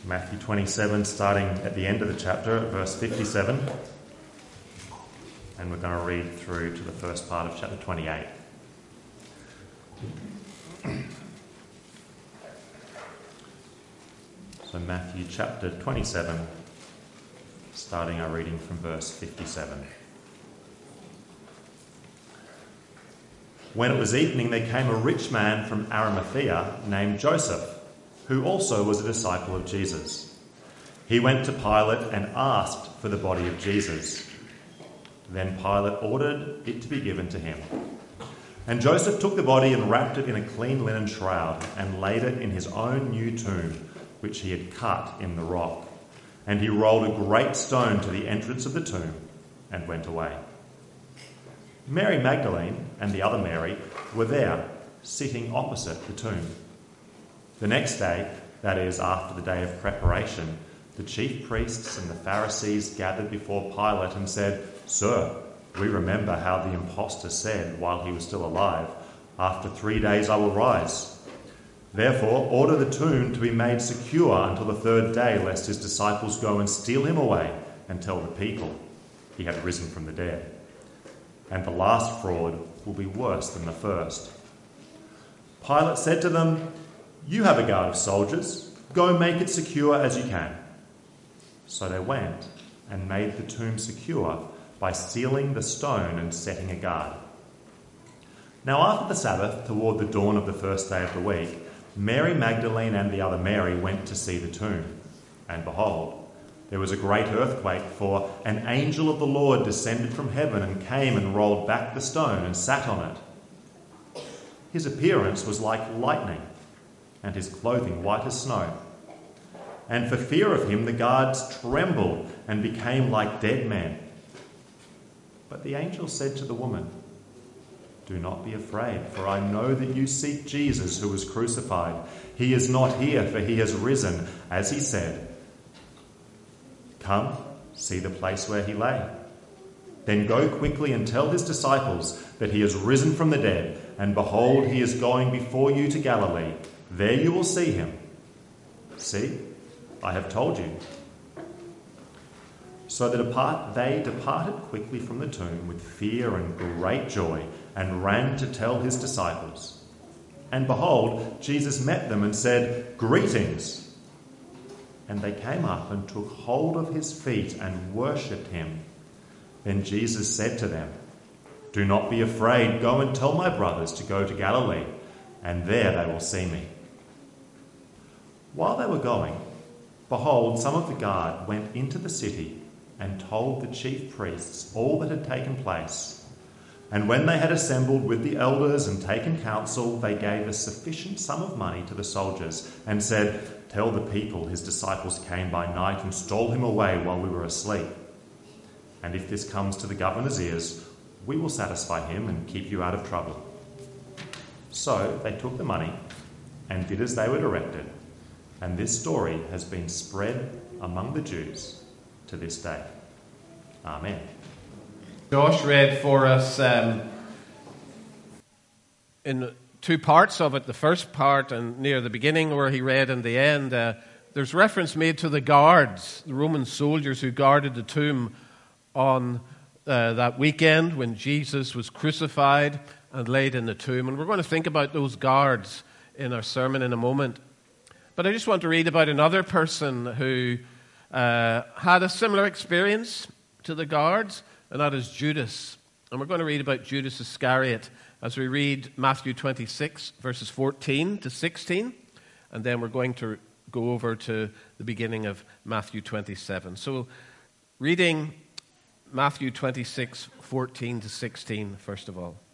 Matthew 27, starting at the end of the chapter at verse 57. And we're going to read through to the first part of chapter 28. So Matthew chapter 27, starting our reading from verse 57. When it was evening, there came a rich man from Arimathea named Joseph, who also was a disciple of Jesus. He went to Pilate and asked for the body of Jesus. Then Pilate ordered it to be given to him. And Joseph took the body and wrapped it in a clean linen shroud and laid it in his own new tomb, which he had cut in the rock. And he rolled a great stone to the entrance of the tomb and went away. Mary Magdalene and the other Mary were there, sitting opposite the tomb. The next day, that is, after the day of preparation, the chief priests and the Pharisees gathered before Pilate and said, "Sir, we remember how the impostor said while he was still alive, 'After 3 days I will rise.' Therefore, order the tomb to be made secure until the third day, lest his disciples go and steal him away and tell the people he had risen from the dead. And the last fraud will be worse than the first." Pilate said to them, "You have a guard of soldiers. Go make it secure as you can." So they went and made the tomb secure by sealing the stone and setting a guard. Now after the Sabbath, toward the dawn of the first day of the week, Mary Magdalene and the other Mary went to see the tomb. And behold, there was a great earthquake, for an angel of the Lord descended from heaven and came and rolled back the stone and sat on it. His appearance was like lightning, and his clothing white as snow. And for fear of him, the guards trembled and became like dead men. But the angel said to the woman, "Do not be afraid, for I know that you seek Jesus who was crucified. He is not here, for he has risen, as he said. Come, see the place where he lay. Then go quickly and tell his disciples that he has risen from the dead, and behold, he is going before you to Galilee. There you will see him. See, I have told you." So they departed quickly from the tomb with fear and great joy, and ran to tell his disciples. And behold, Jesus met them and said, "Greetings." And they came up and took hold of his feet and worshipped him. Then Jesus said to them, "Do not be afraid. Go and tell my brothers to go to Galilee, and there they will see me." While they were going, behold, some of the guard went into the city and told the chief priests all that had taken place. And when they had assembled with the elders and taken counsel, they gave a sufficient sum of money to the soldiers and said, "Tell the people his disciples came by night and stole him away while we were asleep. And if this comes to the governor's ears, we will satisfy him and keep you out of trouble." So they took the money and did as they were directed. And this story has been spread among the Jews to this day. Amen. Josh read for us in two parts of it. The first part and near the beginning where he read in the end, there's reference made to the guards, the Roman soldiers who guarded the tomb on that weekend when Jesus was crucified and laid in the tomb. And we're going to think about those guards in our sermon in a moment. But I just want to read about another person who had a similar experience to the guards, and that is Judas. And we're going to read about Judas Iscariot as we read Matthew 26, verses 14 to 16, and then we're going to go over to the beginning of Matthew 27. So reading Matthew 26, 14 to 16, first of all.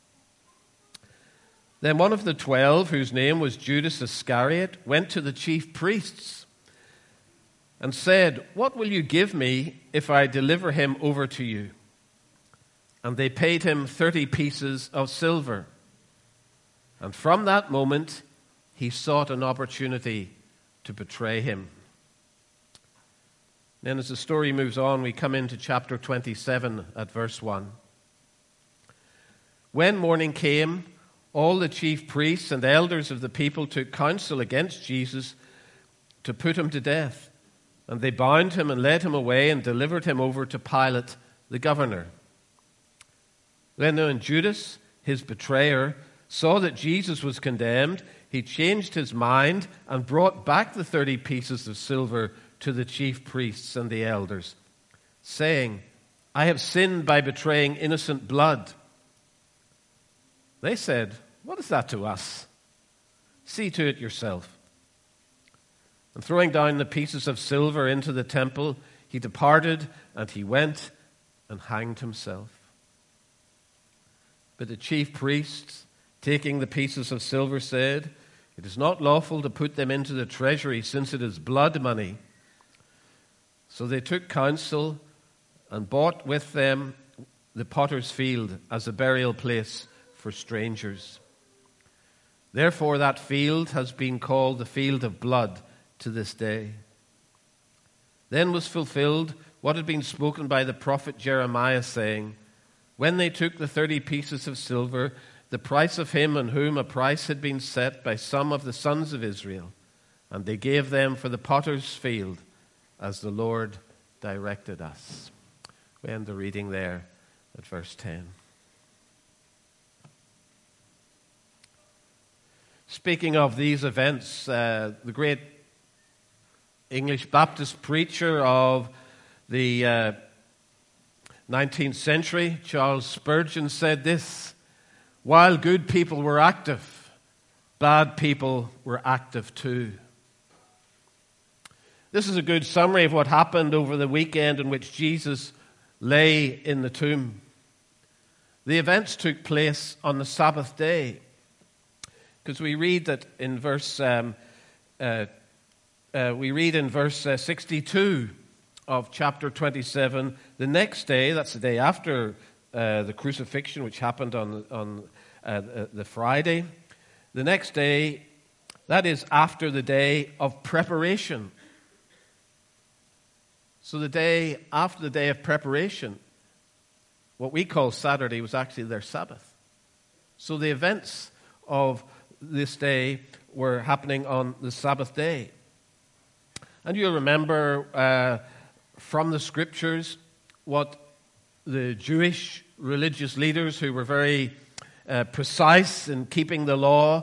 Then one of the 12, whose name was Judas Iscariot, went to the chief priests and said, "What will you give me if I deliver him over to you?" And they paid him 30 pieces of silver. And from that moment, he sought an opportunity to betray him. Then as the story moves on, we come into chapter 27 at verse 1. When morning came, all the chief priests and elders of the people took counsel against Jesus to put him to death. And they bound him and led him away and delivered him over to Pilate, the governor. Then when Judas, his betrayer, saw that Jesus was condemned, he changed his mind and brought back the 30 pieces of silver to the chief priests and the elders, saying, I have sinned by betraying innocent blood. They said, what is that to us? See to it yourself. And throwing down the pieces of silver into the temple, he departed and he went and hanged himself. But the chief priests, taking the pieces of silver, said, it is not lawful to put them into the treasury, since it is blood money. So they took counsel and bought with them the potter's field as a burial place for strangers. Therefore that field has been called the field of blood to this day. Then was fulfilled what had been spoken by the prophet Jeremiah, saying, when they took the 30 pieces of silver, the price of him on whom a price had been set by some of the sons of Israel, and they gave them for the potter's field, as the Lord directed us. We end the reading there at verse 10. Speaking of these events, the great English Baptist preacher of the 19th century, Charles Spurgeon, said this: while good people were active, bad people were active too. This is a good summary of what happened over the weekend in which Jesus lay in the tomb. The events took place on the Sabbath day, because we read that in verse 62 of chapter 27. The next day, that's the day after the crucifixion, which happened on the Friday. The next day, that is after the day of preparation. So the day after the day of preparation, what we call Saturday, was actually their Sabbath. So the events of this day were happening on the Sabbath day. And you'll remember from the scriptures what the Jewish religious leaders, who were very precise in keeping the law,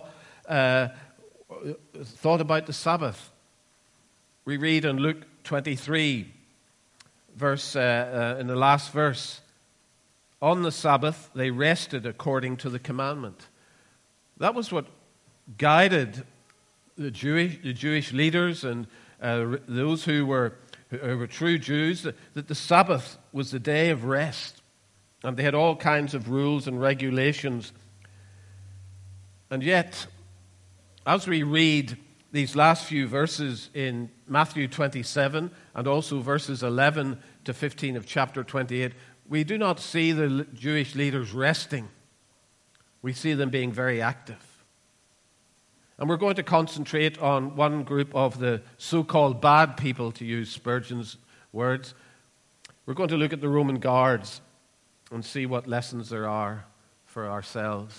thought about the Sabbath. We read in Luke 23, in the last verse, on the Sabbath they rested according to the commandment. That was what guided the Jewish leaders and those who were true Jews, that the Sabbath was the day of rest. And they had all kinds of rules and regulations. And yet, as we read these last few verses in Matthew 27 and also verses 11 to 15 of chapter 28, we do not see the Jewish leaders resting. We see them being very active. And we're going to concentrate on one group of the so-called bad people, to use Spurgeon's words. We're going to look at the Roman guards and see what lessons there are for ourselves.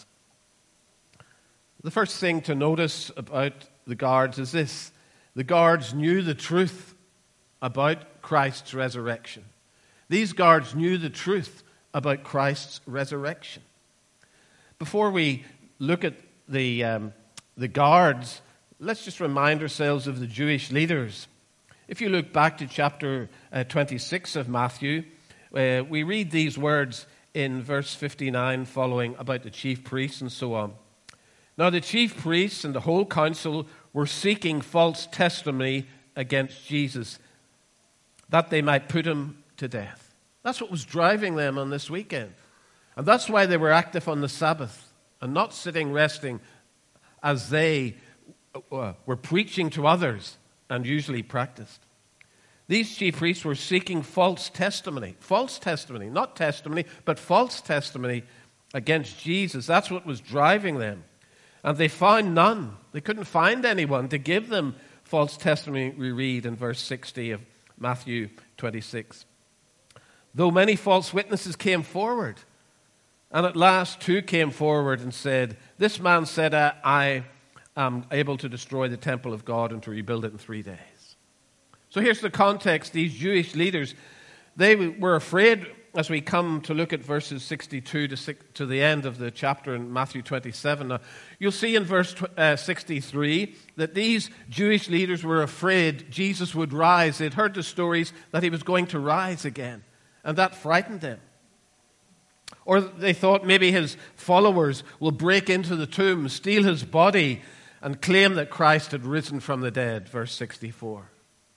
The first thing to notice about the guards is this: the guards knew the truth about Christ's resurrection. These guards knew the truth about Christ's resurrection. Before we look at the guards, let's just remind ourselves of the Jewish leaders. If you look back to chapter 26 of Matthew, we read these words in verse 59 following about the chief priests and so on. Now the chief priests and the whole council were seeking false testimony against Jesus, that they might put him to death. That's what was driving them on this weekend. And that's why they were active on the Sabbath and not sitting resting as they were preaching to others and usually practiced. These chief priests were seeking false testimony, not testimony, but false testimony against Jesus. That's what was driving them. And they found none. They couldn't find anyone to give them false testimony, we read in verse 60 of Matthew 26. Though many false witnesses came forward, and at last two came forward and said, this man said, I able to destroy the temple of God and to rebuild it in 3 days. So here's the context. These Jewish leaders, they were afraid, as we come to look at verses 62 to the end of the chapter in Matthew 27. Now, you'll see in verse 63 that these Jewish leaders were afraid Jesus would rise. They'd heard the stories that he was going to rise again, and that frightened them. Or they thought maybe his followers will break into the tomb, steal his body, and claim that Christ had risen from the dead, verse 64.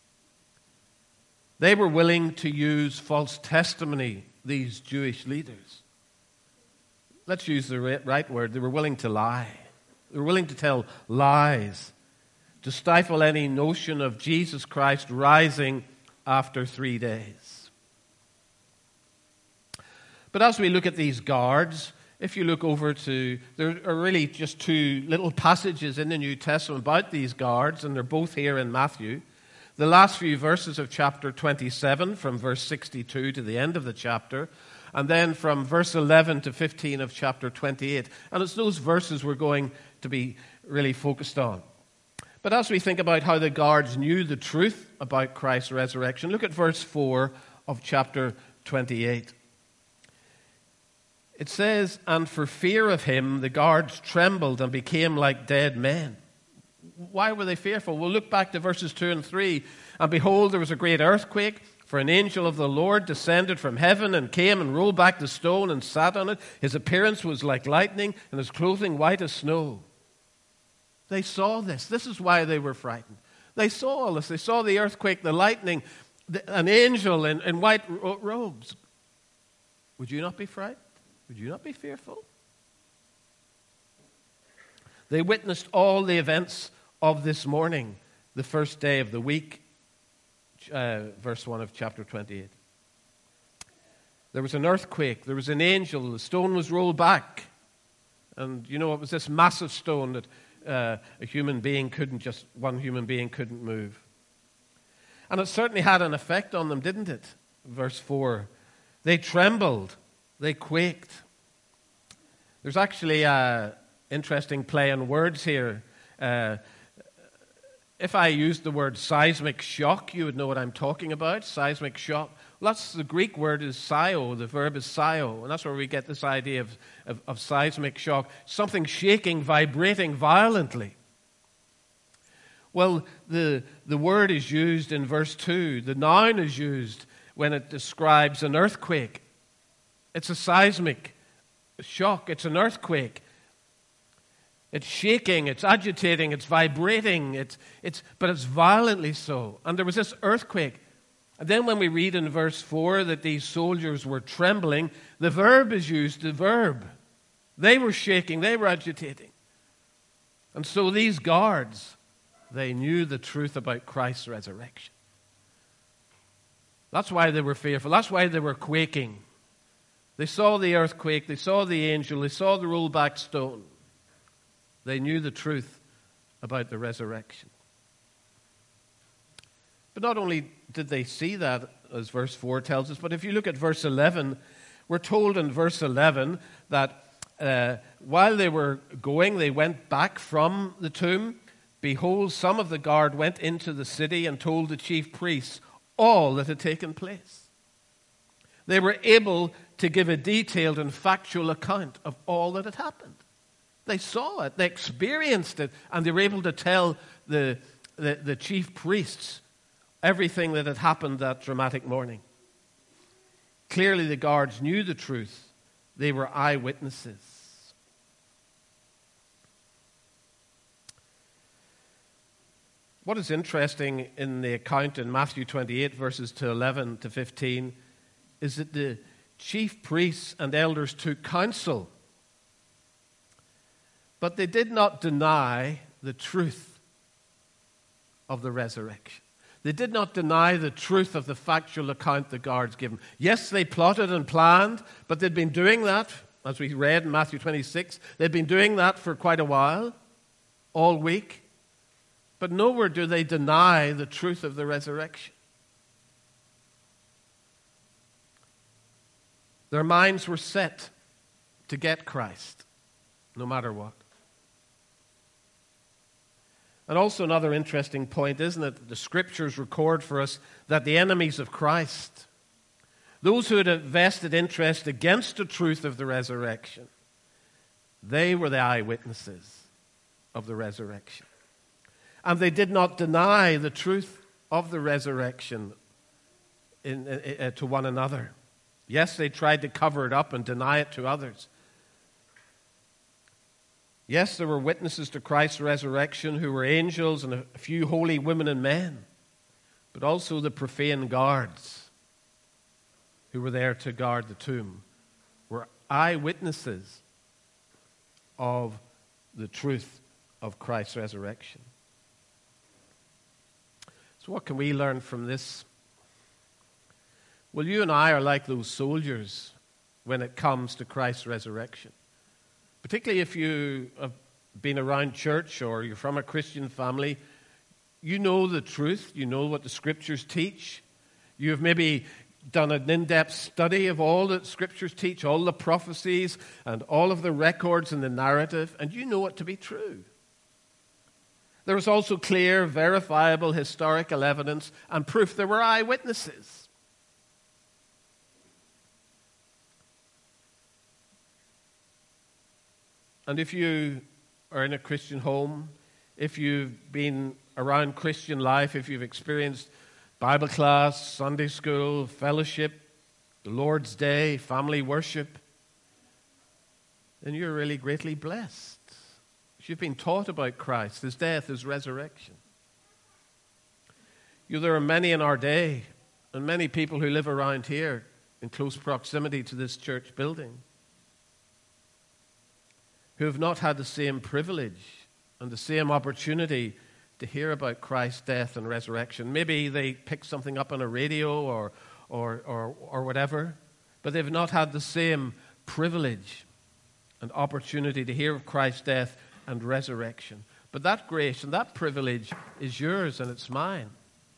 They were willing to use false testimony, these Jewish leaders. Let's use the right word. They were willing to lie. They were willing to tell lies to stifle any notion of Jesus Christ rising after 3 days. But as we look at these guards, if you look over to, there are really just 2 little passages in the New Testament about these guards, and they're both here in Matthew. The last few verses of chapter 27, from verse 62 to the end of the chapter, and then from verse 11 to 15 of chapter 28. And it's those verses we're going to be really focused on. But as we think about how the guards knew the truth about Christ's resurrection, look at verse 4 of chapter 28. It says, "And for fear of him, the guards trembled and became like dead men." Why were they fearful? We'll look back to verses 2 and 3. "And behold, there was a great earthquake, for an angel of the Lord descended from heaven and came and rolled back the stone and sat on it. His appearance was like lightning, and his clothing white as snow." They saw this. This is why they were frightened. They saw all this. They saw the earthquake, the lightning, an angel in white robes. Would you not be frightened? Would you not be fearful? They witnessed all the events of this morning, the first day of the week, verse 1 of chapter 28. There was an earthquake, there was an angel, the stone was rolled back. And you know, it was this massive stone that one human being couldn't move. And it certainly had an effect on them, didn't it? Verse 4. They trembled, they quaked. There's actually an interesting play on words here. If I used the word seismic shock, you would know what I'm talking about. Seismic shock. Well, that's the Greek word is sio. The verb is sio. And that's where we get this idea of seismic shock. Something shaking, vibrating violently. Well, the word is used in verse 2. The noun is used when it describes an earthquake. It's a seismic shock. It's an earthquake. It's shaking, it's agitating, it's vibrating, but it's violently so. And there was this earthquake. And then when we read in verse 4 that these soldiers were trembling, the verb is used, the verb. They were shaking, they were agitating. And so these guards, they knew the truth about Christ's resurrection. That's why they were fearful. That's why they were quaking. They saw the earthquake, they saw the angel, they saw the rolled back stone. They knew the truth about the resurrection. But not only did they see that, as verse 4 tells us, but if you look at verse 11, we're told in verse 11 that while they were going, they went back from the tomb. Behold, some of the guard went into the city and told the chief priests all that had taken place. They were able to give a detailed and factual account of all that had happened. They saw it, they experienced it, and they were able to tell the chief priests everything that had happened that dramatic morning. Clearly, the guards knew the truth. They were eyewitnesses. What is interesting in the account in Matthew 28, verses 11 to 15, is that the chief priests and elders took counsel. But they did not deny the truth of the resurrection. They did not deny the truth of the factual account the guards gave them. Yes, they plotted and planned, but they'd been doing that, as we read in Matthew 26, they'd been doing that for quite a while, all week. But nowhere do they deny the truth of the resurrection. Their minds were set to get Christ, no matter what. And also another interesting point, isn't it? The Scriptures record for us that the enemies of Christ, those who had a vested interest against the truth of the resurrection, they were the eyewitnesses of the resurrection. And they did not deny the truth of the resurrection to one another. Yes, they tried to cover it up and deny it to others. Yes, there were witnesses to Christ's resurrection who were angels and a few holy women and men, but also the profane guards who were there to guard the tomb were eyewitnesses of the truth of Christ's resurrection. So what can we learn from this? Well, you and I are like those soldiers when it comes to Christ's resurrection. Particularly if you have been around church or you're from a Christian family, you know the truth, you know what the Scriptures teach. You have maybe done an in-depth study of all that Scriptures teach, all the prophecies and all of the records and the narrative, and you know it to be true. There is also clear, verifiable historical evidence and proof there were eyewitnesses. And if you are in a Christian home, if you've been around Christian life, if you've experienced Bible class, Sunday school, fellowship, the Lord's Day, family worship, then you're really greatly blessed. If you've been taught about Christ, His death, His resurrection. There are many in our day, and many people who live around here in close proximity to this church building, who have not had the same privilege and the same opportunity to hear about Christ's death and resurrection. Maybe they picked something up on a radio or whatever, but they've not had the same privilege and opportunity to hear of Christ's death and resurrection. But that grace and that privilege is yours and it's mine.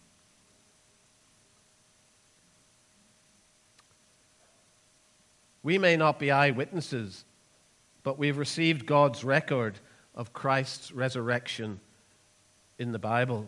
We may not be eyewitnesses, but we've received God's record of Christ's resurrection in the Bible.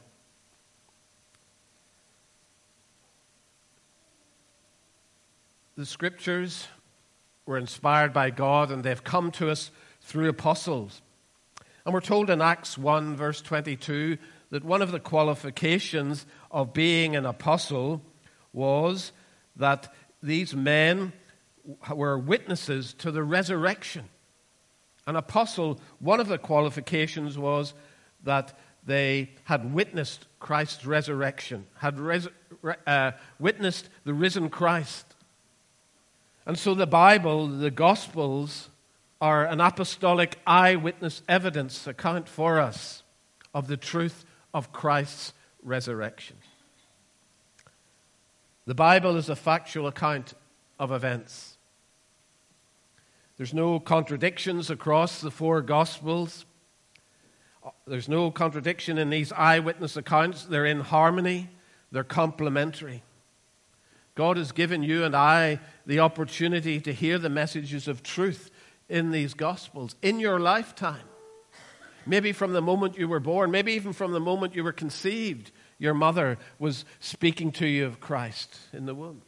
The Scriptures were inspired by God and they've come to us through apostles. And we're told in Acts 1 verse 22 that one of the qualifications of being an apostle was that these men were witnesses to the resurrection. An apostle, one of the qualifications was that they had witnessed Christ's resurrection, had witnessed the risen Christ. And so the Bible, the Gospels, are an apostolic eyewitness evidence account for us of the truth of Christ's resurrection. The Bible is a factual account of events. There's no contradictions across the four Gospels. There's no contradiction in these eyewitness accounts. They're in harmony. They're complementary. God has given you and I the opportunity to hear the messages of truth in these Gospels in your lifetime. Maybe from the moment you were born, maybe even from the moment you were conceived, your mother was speaking to you of Christ in the womb.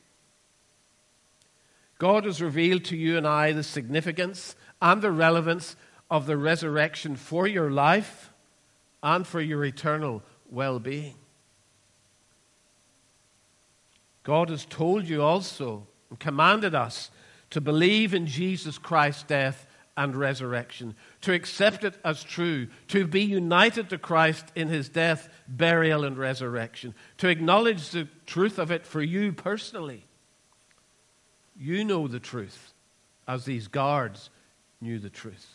God has revealed to you and I the significance and the relevance of the resurrection for your life and for your eternal well-being. God has told you also and commanded us to believe in Jesus Christ's death and resurrection, to accept it as true, to be united to Christ in His death, burial, and resurrection, to acknowledge the truth of it for you personally. You know the truth, as these guards knew the truth.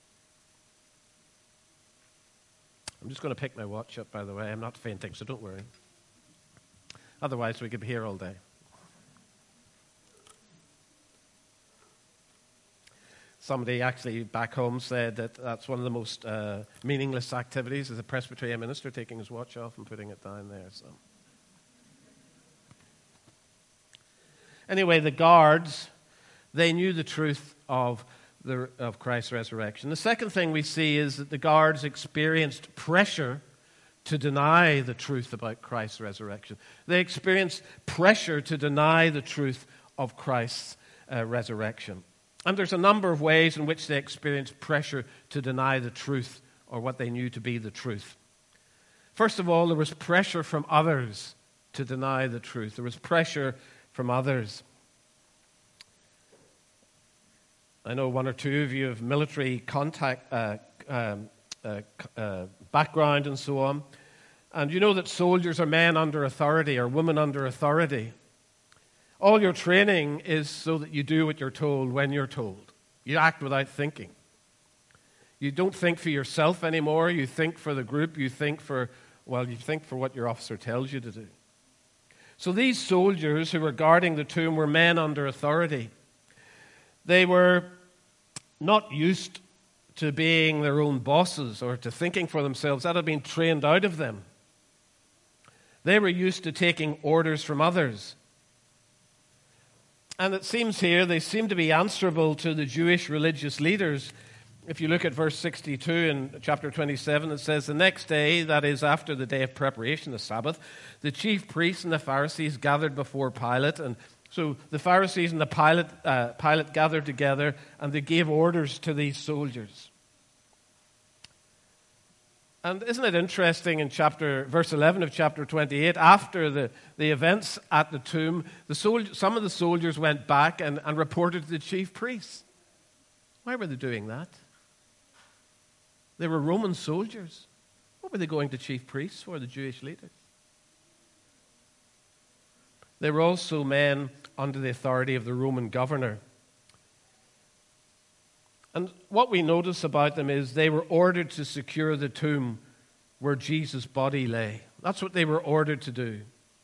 I'm just going to pick my watch up, by the way. I'm not fainting, so don't worry. Otherwise, we could be here all day. Somebody actually back home said that that's one of the most meaningless activities as a Presbyterian minister, taking his watch off and putting it down there. So, anyway, the guards, they knew the truth of Christ's resurrection. The second thing we see is that the guards experienced pressure to deny the truth about Christ's resurrection. They experienced pressure to deny the truth of Christ's resurrection. And there's a number of ways in which they experienced pressure to deny the truth or what they knew to be the truth. First of all, there was pressure from others to deny the truth. There was pressure from others. I know one or two of you have military background and so on. And you know that soldiers are men under authority or women under authority. All your training is so that you do what you're told when you're told. You act without thinking. You don't think for yourself anymore. You think for the group. You think for what your officer tells you to do. So these soldiers who were guarding the tomb were men under authority. They were not used to being their own bosses or to thinking for themselves. That had been trained out of them. They were used to taking orders from others. And it seems here they seem to be answerable to the Jewish religious leaders. If you look at verse 62 in chapter 27, it says, "The next day, that is after the day of preparation, the Sabbath, the chief priests and the Pharisees gathered before Pilate." And so the Pharisees and the Pilate gathered together, and they gave orders to these soldiers. And isn't it interesting in verse 11 of chapter 28, after the events at the tomb, some of the soldiers went back and reported to the chief priests. Why were they doing that? They were Roman soldiers. What were they going to chief priests for, the Jewish leaders? They were also men under the authority of the Roman governor. And what we notice about them is they were ordered to secure the tomb where Jesus' body lay. That's what they were ordered to do.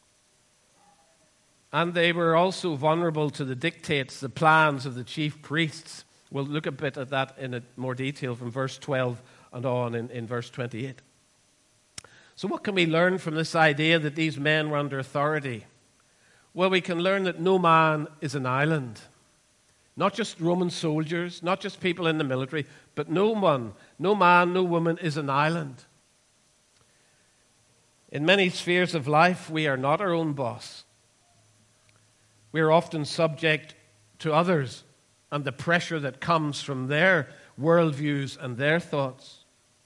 And they were also vulnerable to the dictates, the plans of the chief priests. We'll look a bit at that in more detail from verse 12 and on in verse 28. So what can we learn from this idea that these men were under authority? Well, we can learn that no man is an island. Not just Roman soldiers, not just people in the military, but no man, no woman is an island. In many spheres of life, we are not our own boss. We are often subject to others and the pressure that comes from their worldviews and their thoughts.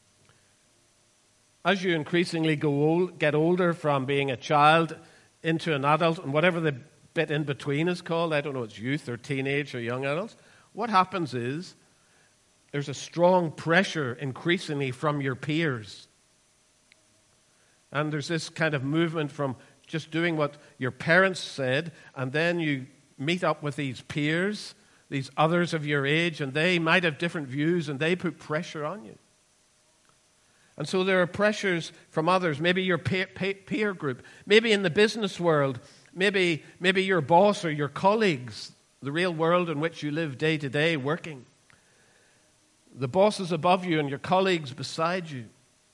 As you increasingly get older from being a child into an adult, and whatever the bit in between is called, I don't know, it's youth or teenage or young adults, what happens is there's a strong pressure increasingly from your peers. And there's this kind of movement from just doing what your parents said, and then you meet up with these peers, these others of your age, and they might have different views, and they put pressure on you. And so there are pressures from others, maybe your peer group, maybe in the business world, maybe your boss or your colleagues, the real world in which you live day to day working. The bosses above you and your colleagues beside you.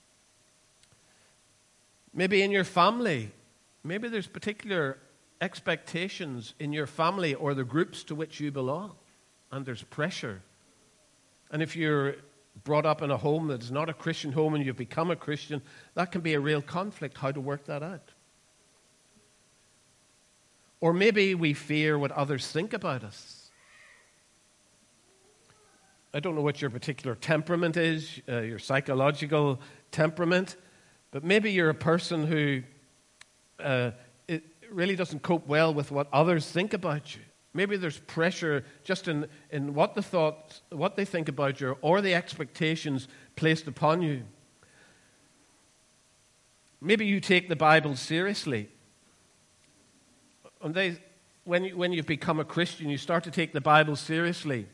Maybe in your family, maybe there's particular expectations in your family or the groups to which you belong, and there's pressure. And if you're brought up in a home that is not a Christian home and you've become a Christian, that can be a real conflict, how to work that out. Or maybe we fear what others think about us. I don't know what your particular temperament is, your psychological temperament, but maybe you're a person who it really doesn't cope well with what others think about you. Maybe there's pressure just in what they think about you, or the expectations placed upon you. Maybe you take the Bible seriously. And when you've become a Christian, you start to take the Bible seriously.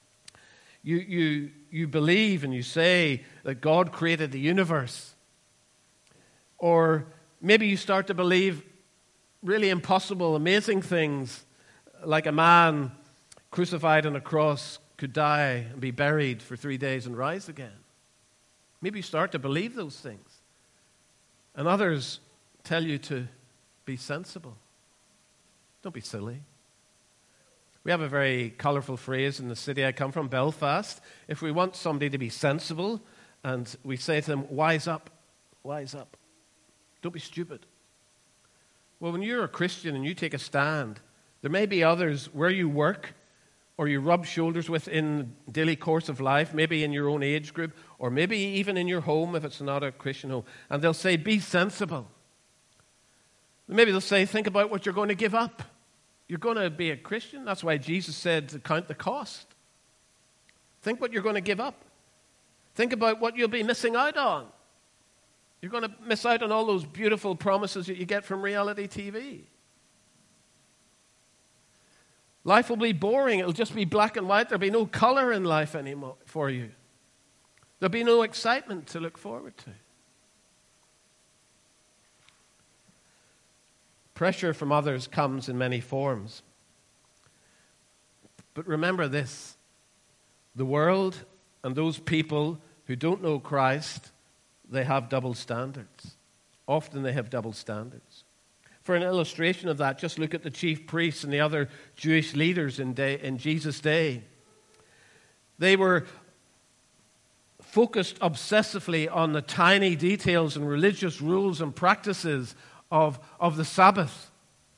You believe and you say that God created the universe. Or maybe you start to believe really impossible, amazing things, like a man crucified on a cross could die and be buried for 3 days and rise again. Maybe you start to believe those things. And others tell you to be sensible. Don't be silly. We have a very colorful phrase in the city I come from, Belfast. If we want somebody to be sensible, and we say to them, wise up, wise up. Don't be stupid. Well, when you're a Christian and you take a stand, there may be others where you work or you rub shoulders with in the daily course of life, maybe in your own age group, or maybe even in your home if it's not a Christian home. And they'll say, be sensible. Maybe they'll say, think about what you're going to give up. You're going to be a Christian. That's why Jesus said to count the cost. Think what you're going to give up. Think about what you'll be missing out on. You're going to miss out on all those beautiful promises that you get from reality TV. Life will be boring. It'll just be black and white. There'll be no color in life anymore for you. There'll be no excitement to look forward to. Pressure from others comes in many forms. But remember this, the world and those people who don't know Christ, they have double standards. Often they have double standards. For an illustration of that, just look at the chief priests and the other Jewish leaders in Jesus' day. They were focused obsessively on the tiny details and religious rules and practices of the Sabbath,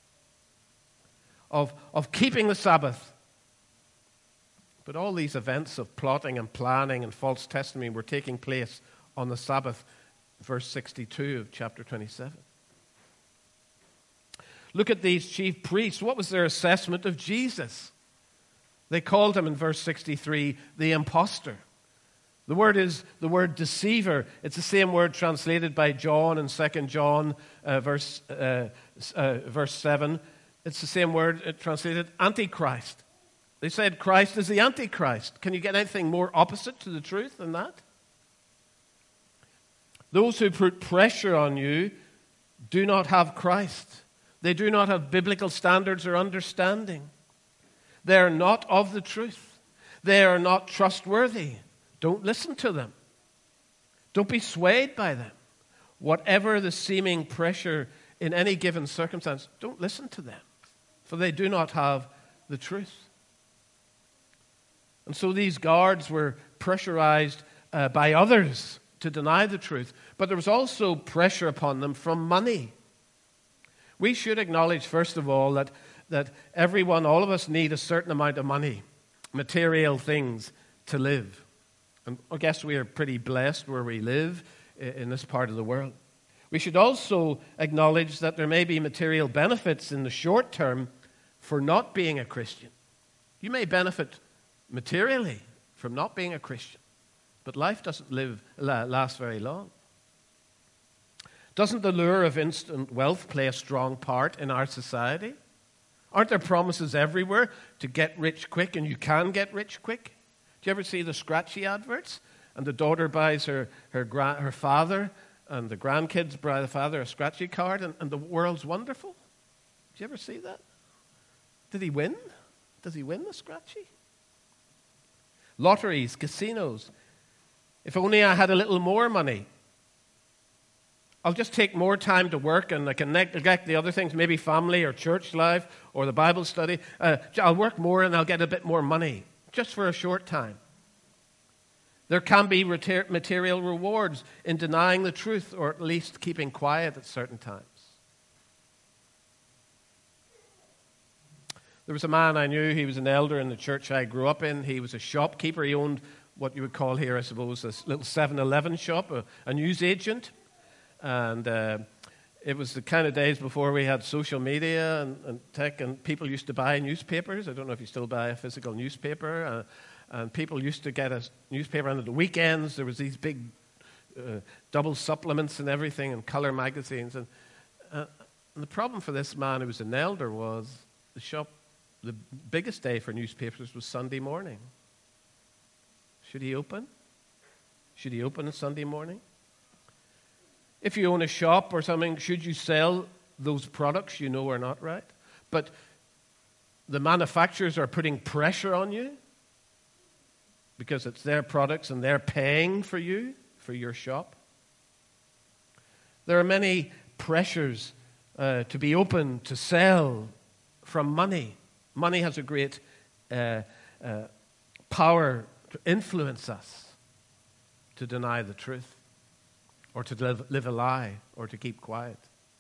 of keeping the Sabbath. But all these events of plotting and planning and false testimony were taking place on the Sabbath, verse 62 of chapter 27. Look at these chief priests. What was their assessment of Jesus? They called him in verse 63 the impostor. The word is the word deceiver. It's the same word translated by John in 2 John verse 7. It's the same word translated Antichrist. They said Christ is the Antichrist. Can you get anything more opposite to the truth than that? Those who put pressure on you do not have Christ. They do not have biblical standards or understanding. They are not of the truth. They are not trustworthy. Don't listen to them. Don't be swayed by them. Whatever the seeming pressure in any given circumstance, don't listen to them, for they do not have the truth. And so these guards were pressurized by others to deny the truth, but there was also pressure upon them from money. We should acknowledge, first of all, that everyone, all of us need a certain amount of money, material things to live. And I guess we are pretty blessed where we live in this part of the world. We should also acknowledge that there may be material benefits in the short term for not being a Christian. You may benefit materially from not being a Christian, but life doesn't last very long. Doesn't the lure of instant wealth play a strong part in our society? Aren't there promises everywhere to get rich quick, and you can get rich quick? Do you ever see the scratchy adverts? And the daughter buys her father, and the grandkids buy the father a scratchy card, and the world's wonderful? Do you ever see that? Did he win? Does he win the scratchy? Lotteries, casinos. If only I had a little more money. I'll just take more time to work and I can neglect the other things, maybe family or church life or the Bible study. I'll work more and I'll get a bit more money, just for a short time. There can be material rewards in denying the truth or at least keeping quiet at certain times. There was a man I knew, he was an elder in the church I grew up in. He was a shopkeeper. He owned what you would call here, I suppose, a little 7-Eleven shop, a newsagent. And it was the kind of days before we had social media and tech, and people used to buy newspapers. I don't know if you still buy a physical newspaper. And people used to get a newspaper, and at the weekends there was these big double supplements and everything, and color magazines. And the problem for this man who was an elder was the biggest day for newspapers was Sunday morning. Should he open? Should he open on Sunday morning? If you own a shop or something, should you sell those products you know are not right? But the manufacturers are putting pressure on you because it's their products and they're paying for you, for your shop. There are many pressures to be open, to sell from money. Money has a great power to influence us to deny the truth. or to live a lie, or to keep quiet.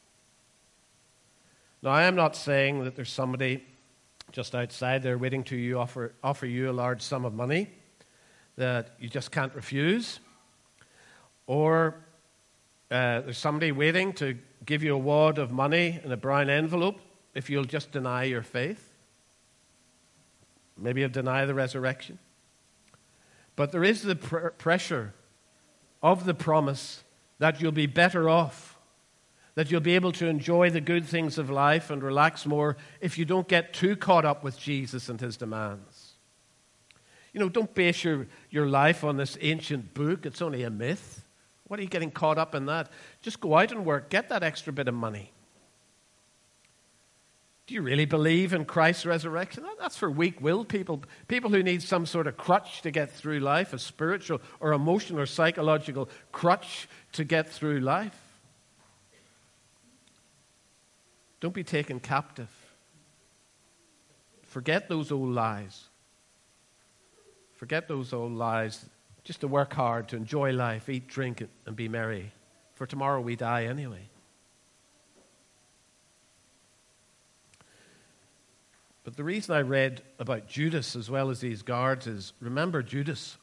Now, I am not saying that there's somebody just outside there waiting to you offer you a large sum of money that you just can't refuse, or there's somebody waiting to give you a wad of money in a brown envelope if you'll just deny your faith. Maybe you'll deny the resurrection. But there is the pressure of the promise that you'll be better off, that you'll be able to enjoy the good things of life and relax more if you don't get too caught up with Jesus and his demands. You know, don't base your life on this ancient book. It's only a myth. What are you getting caught up in that? Just go out and work. Get that extra bit of money. Do you really believe in Christ's resurrection? That's for weak-willed people. People who need some sort of crutch to get through life, a spiritual or emotional or psychological crutch to get through life. Don't be taken captive. Forget those old lies. Forget those old lies. Just to work hard, to enjoy life, eat, drink, and be merry. For tomorrow we die anyway. But the reason I read about Judas as well as these guards is, remember Judas.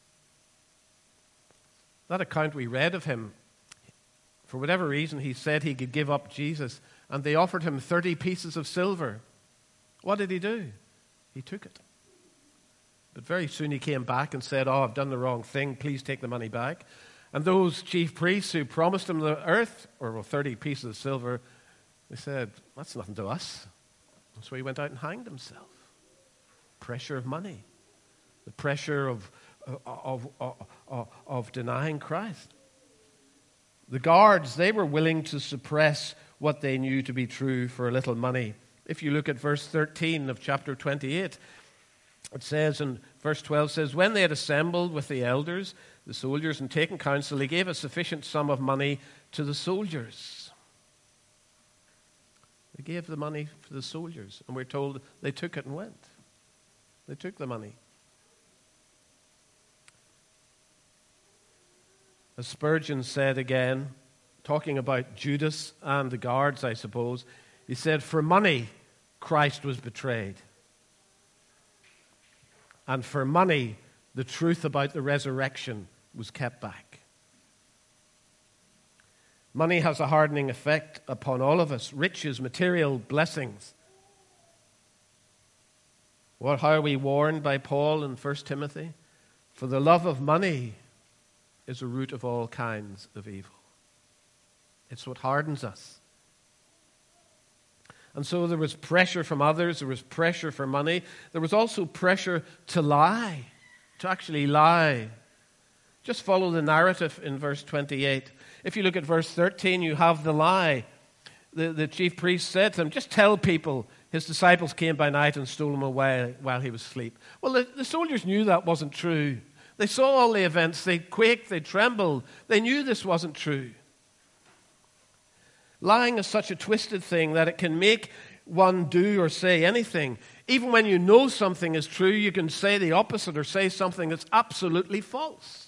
That account we read of him, for whatever reason, he said he could give up Jesus, and they offered him 30 pieces of silver. What did he do? He took it. But very soon he came back and said, I've done the wrong thing. Please take the money back. And those chief priests who promised him the earth, or 30 pieces of silver, they said, that's nothing to us. And so he went out and hanged himself. Pressure of money. The pressure of denying Christ. The guards, they were willing to suppress what they knew to be true for a little money. If you look at verse 13 of chapter 28, it says in verse 12, says, when they had assembled with the elders, the soldiers, and taken counsel, he gave a sufficient sum of money to the soldiers. They gave the money for the soldiers, and we're told they took it and went. They took the money. As Spurgeon said again, talking about Judas and the guards, I suppose, he said, for money, Christ was betrayed. And for money, the truth about the resurrection was kept back. Money has a hardening effect upon all of us. Riches, material blessings. How are we warned by Paul in 1 Timothy? For the love of money is a root of all kinds of evil. It's what hardens us. And so there was pressure from others, there was pressure for money. There was also pressure to lie, to actually lie. Just follow the narrative in verse 28. If you look at verse 13, you have the lie. The chief priest said to him, just tell people his disciples came by night and stole him away while he was asleep. Well, the soldiers knew that wasn't true. They saw all the events. They quaked, they trembled. They knew this wasn't true. Lying is such a twisted thing that it can make one do or say anything. Even when you know something is true, you can say the opposite or say something that's absolutely false.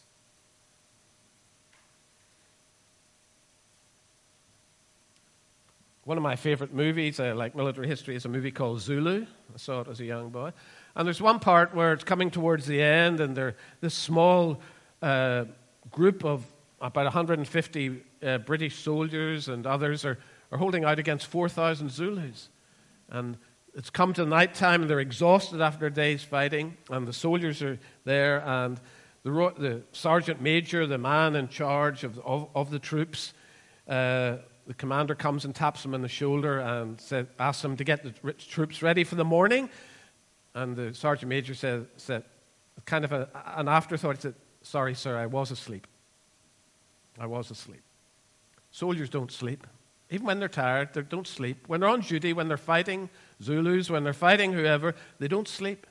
One of my favorite movies, I like military history, is a movie called Zulu. I saw it as a young boy. And there's one part where it's coming towards the end, and this small group of about 150 British soldiers and others are holding out against 4,000 Zulus. And it's come to nighttime, and they're exhausted after a day's fighting, and the soldiers are there, and the sergeant major, the man in charge of the troops, the commander comes and taps him on the shoulder and asks him to get the troops ready for the morning. And the sergeant major said kind of an afterthought, said, sorry, sir, I was asleep. I was asleep. Soldiers don't sleep. Even when they're tired, they don't sleep. When they're on duty, when they're fighting Zulus, when they're fighting whoever, they don't sleep.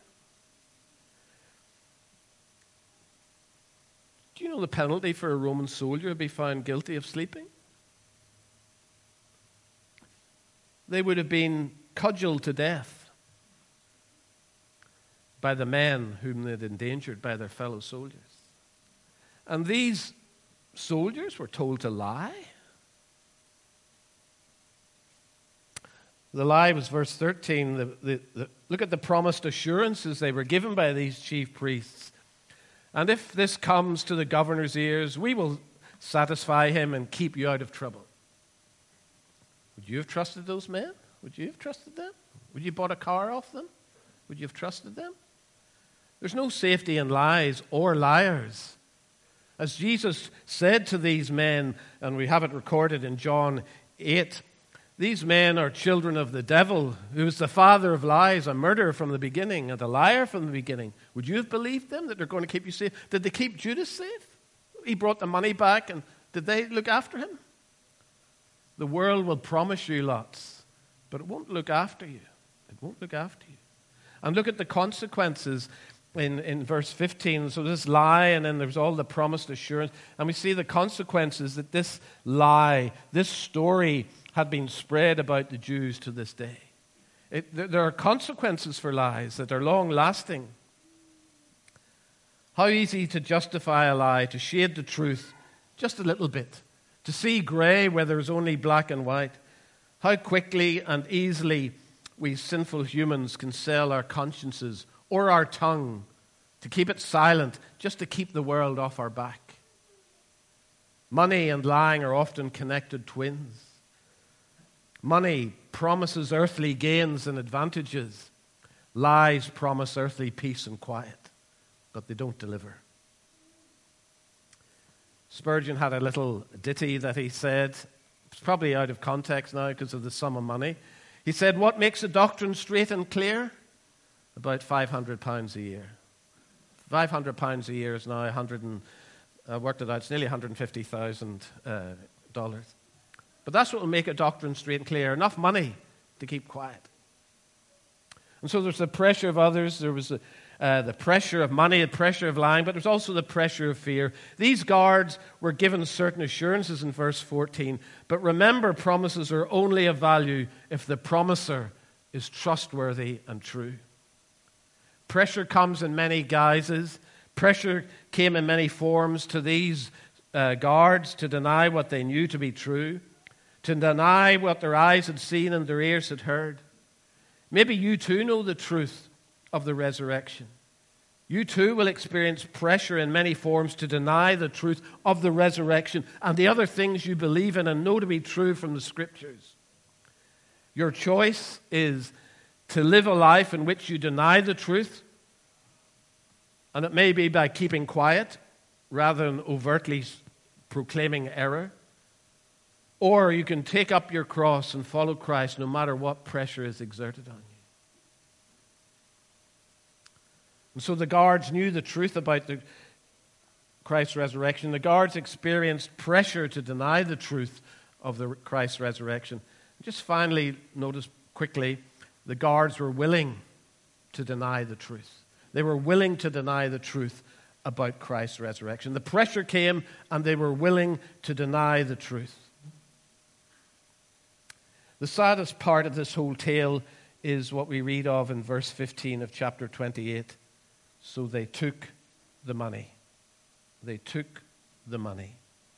Do you know the penalty for a Roman soldier to be found guilty of sleeping? They would have been cudgeled to death by the men whom they'd endangered by their fellow soldiers. And these soldiers were told to lie. The lie was verse 13. Look at the promised assurances they were given by these chief priests. And if this comes to the governor's ears, we will satisfy him and keep you out of trouble. Would you have trusted those men? Would you have trusted them? Would you have bought a car off them? Would you have trusted them? There's no safety in lies or liars. As Jesus said to these men, and we have it recorded in John 8, these men are children of the devil, who is the father of lies, a murderer from the beginning, and a liar from the beginning. Would you have believed them, that they're going to keep you safe? Did they keep Judas safe? He brought the money back, and did they look after him? The world will promise you lots, but it won't look after you. It won't look after you. And look at the consequences in verse 15. So this lie, and then there's all the promised assurance. And we see the consequences that this lie, this story, had been spread about the Jews to this day. There are consequences for lies that are long-lasting. How easy to justify a lie, to shade the truth just a little bit, to see grey where there's only black and white. How quickly and easily we sinful humans can sell our consciences or our tongue to keep it silent, just to keep the world off our back. Money and lying are often connected twins. Money promises earthly gains and advantages. Lies promise earthly peace and quiet, but they don't deliver. Spurgeon had a little ditty that he said. It's probably out of context now because of the sum of money. He said, "What makes a doctrine straight and clear? About £500 a year." £500 a year is now I worked it out, it's nearly $150,000. But that's what will make a doctrine straight and clear. Enough money to keep quiet. And so there's the pressure of others. There was the pressure of money, the pressure of lying, but there's also the pressure of fear. These guards were given certain assurances in verse 14. But remember, promises are only of value if the promiser is trustworthy and true. Pressure comes in many guises. Pressure came in many forms to these guards to deny what they knew to be true, to deny what their eyes had seen and their ears had heard. Maybe you too know the truth of the resurrection. You too will experience pressure in many forms to deny the truth of the resurrection and the other things you believe in and know to be true from the Scriptures. Your choice is to live a life in which you deny the truth, and it may be by keeping quiet rather than overtly proclaiming error. Or you can take up your cross and follow Christ no matter what pressure is exerted on you. And so the guards knew the truth about Christ's resurrection. The guards experienced pressure to deny the truth of Christ's resurrection. Just finally, notice quickly, the guards were willing to deny the truth. They were willing to deny the truth about Christ's resurrection. The pressure came, and they were willing to deny the truth. The saddest part of this whole tale is what we read of in verse 15 of chapter 28. So they took the money. They took the money.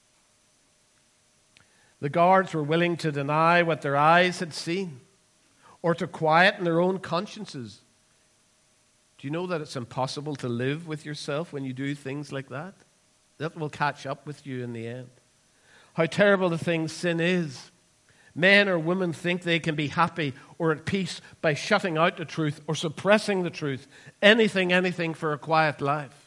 The guards were willing to deny what their eyes had seen or to quieten their own consciences. Do you know that it's impossible to live with yourself when you do things like that? That will catch up with you in the end. How terrible the thing sin is. Men or women think they can be happy or at peace by shutting out the truth or suppressing the truth. Anything for a quiet life.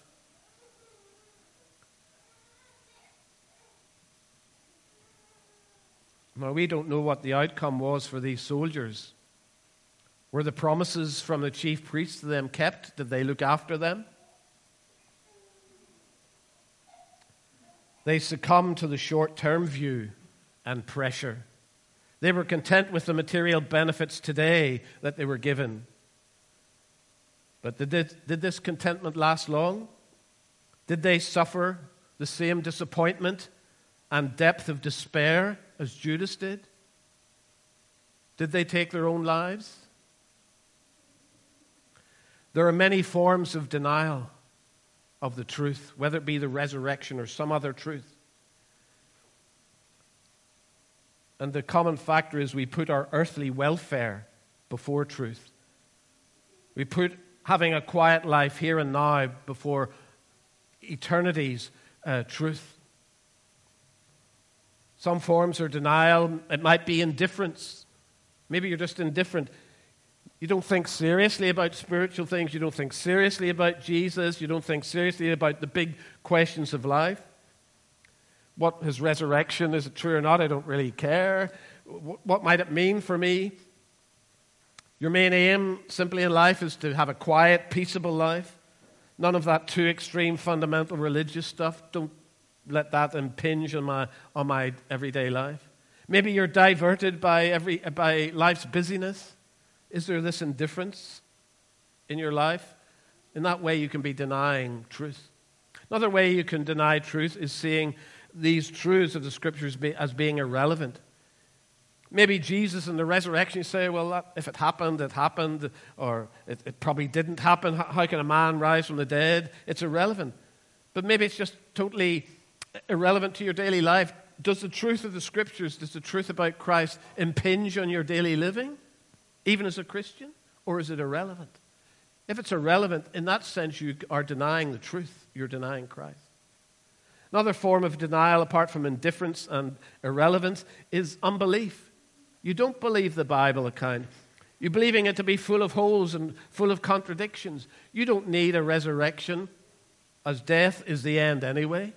Now, we don't know what the outcome was for these soldiers. Were the promises from the chief priests to them kept? Did they look after them? They succumbed to the short-term view and pressure. They were content with the material benefits today that they were given. But did this contentment last long? Did they suffer the same disappointment and depth of despair as Judas did? Did they take their own lives? There are many forms of denial of the truth, whether it be the resurrection or some other truth. And the common factor is we put our earthly welfare before truth. We put having a quiet life here and now before eternity's truth. Some forms are denial. It might be indifference. Maybe you're just indifferent. You don't think seriously about spiritual things. You don't think seriously about Jesus. You don't think seriously about the big questions of life. What his resurrection, is it true or not? I don't really care. What might it mean for me? Your main aim simply in life is to have a quiet, peaceable life. None of that too extreme fundamental religious stuff. Don't let that impinge on my everyday life. Maybe you're diverted by life's busyness. Is there this indifference in your life? In that way you can be denying truth. Another way you can deny truth is seeing these truths of the Scriptures as being irrelevant. Maybe Jesus and the resurrection, you say, well, if it happened, or it probably didn't happen. How can a man rise from the dead? It's irrelevant. But maybe it's just totally irrelevant to your daily life. Does the truth of the Scriptures, does the truth about Christ impinge on your daily living, even as a Christian, or is it irrelevant? If it's irrelevant, in that sense, you are denying the truth. You're denying Christ. Another form of denial, apart from indifference and irrelevance, is unbelief. You don't believe the Bible account. You're believing it to be full of holes and full of contradictions. You don't need a resurrection, as death is the end anyway.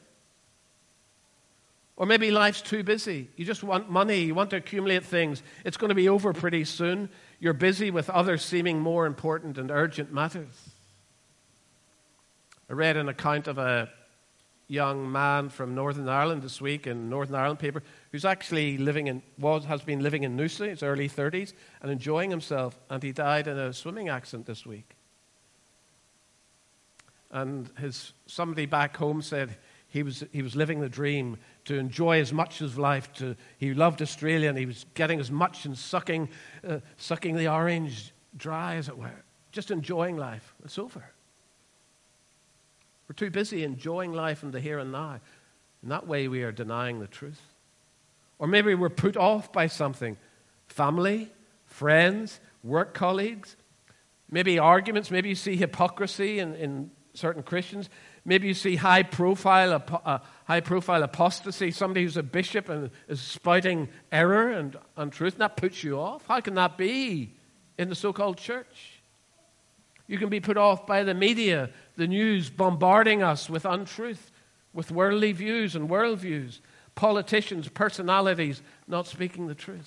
Or maybe life's too busy. You just want money. You want to accumulate things. It's going to be over pretty soon. You're busy with other seeming more important and urgent matters. I read an account of a young man from Northern Ireland this week in Northern Ireland paper who's actually has been living in Noosa, his early 30s, and enjoying himself, and he died in a swimming accident this week. And somebody back home said he was living the dream to enjoy as much of life. He loved Australia, and he was getting as much and sucking the orange dry, as it were, just enjoying life. It's over. We're too busy enjoying life in the here and now. In that way, we are denying the truth. Or maybe we're put off by something. Family, friends, work colleagues, maybe arguments. Maybe you see hypocrisy in certain Christians. Maybe you see high-profile apostasy, somebody who's a bishop and is spouting error and untruth, and that puts you off. How can that be in the so-called church? You can be put off by the media, the news bombarding us with untruth, with worldly views and worldviews, politicians, personalities not speaking the truth.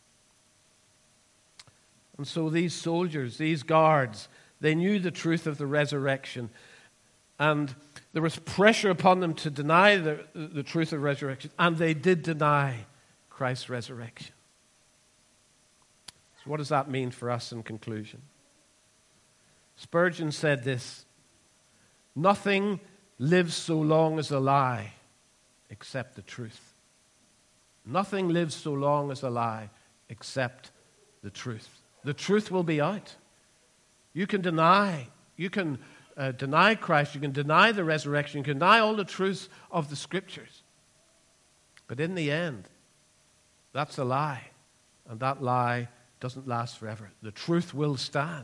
And so these soldiers, these guards, they knew the truth of the resurrection. And there was pressure upon them to deny the truth of resurrection. And they did deny Christ's resurrection. So what does that mean for us in conclusion? Spurgeon said this: nothing lives so long as a lie except the truth. Nothing lives so long as a lie except the truth. The truth will be out. You can deny Christ, you can deny the resurrection, you can deny all the truths of the Scriptures. But in the end, that's a lie. And that lie doesn't last forever. The truth will stand.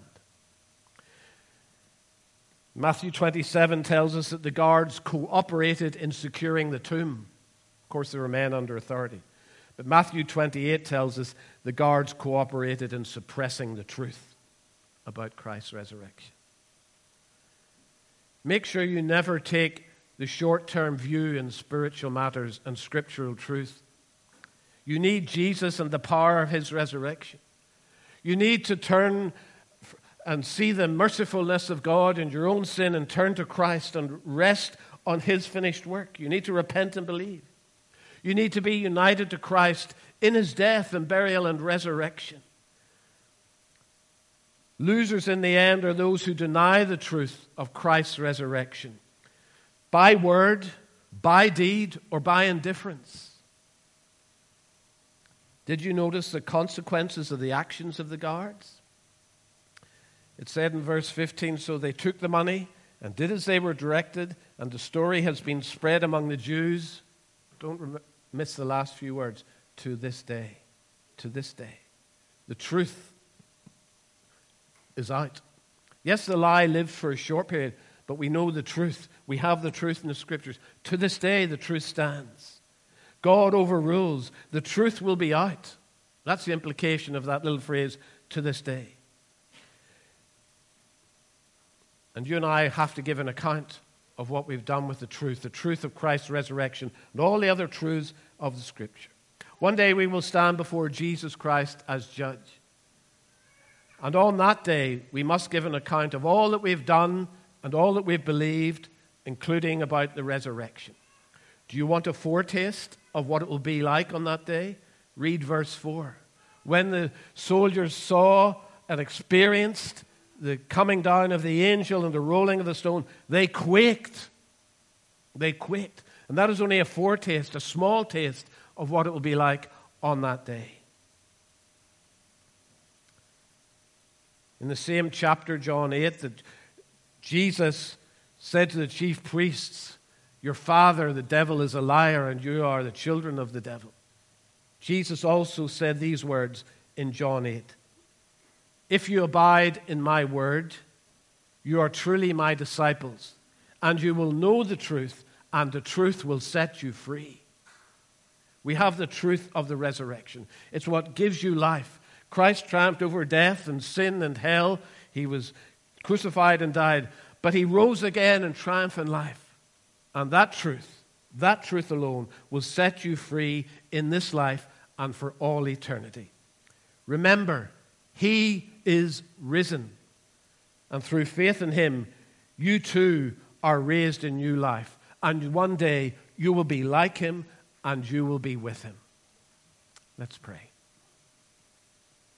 Matthew 27 tells us that the guards cooperated in securing the tomb. Of course, there were men under authority. But Matthew 28 tells us the guards cooperated in suppressing the truth about Christ's resurrection. Make sure you never take the short-term view in spiritual matters and scriptural truth. You need Jesus and the power of his resurrection. You need to turn and see the mercifulness of God in your own sin and turn to Christ and rest on his finished work. You need to repent and believe. You need to be united to Christ in his death and burial and resurrection. Losers in the end are those who deny the truth of Christ's resurrection by word, by deed, or by indifference. Did you notice the consequences of the actions of the guards? It said in verse 15, so they took the money and did as they were directed, and the story has been spread among the Jews. Don't miss the last few words. to this day. To this day. The truth is out. Yes, the lie lived for a short period, but we know the truth. We have the truth in the Scriptures. To this day, the truth stands. God overrules. The truth will be out. That's the implication of that little phrase, to this day. And you and I have to give an account of what we've done with the truth of Christ's resurrection, and all the other truths of the Scripture. One day we will stand before Jesus Christ as judge. And on that day, we must give an account of all that we've done and all that we've believed, including about the resurrection. Do you want a foretaste of what it will be like on that day? Read verse 4. When the soldiers saw and experienced the coming down of the angel and the rolling of the stone, they quaked. They quaked. And that is only a foretaste, a small taste of what it will be like on that day. In the same chapter, John 8, that Jesus said to the chief priests, your father, the devil, is a liar, and you are the children of the devil. Jesus also said these words in John 8. If you abide in my word, you are truly my disciples, and you will know the truth, and the truth will set you free. We have the truth of the resurrection. It's what gives you life. Christ triumphed over death and sin and hell. He was crucified and died, but he rose again in triumph and life. And that truth alone will set you free in this life and for all eternity. Remember, he is risen. And through faith in him, you too are raised in new life. And one day you will be like him and you will be with him. Let's pray.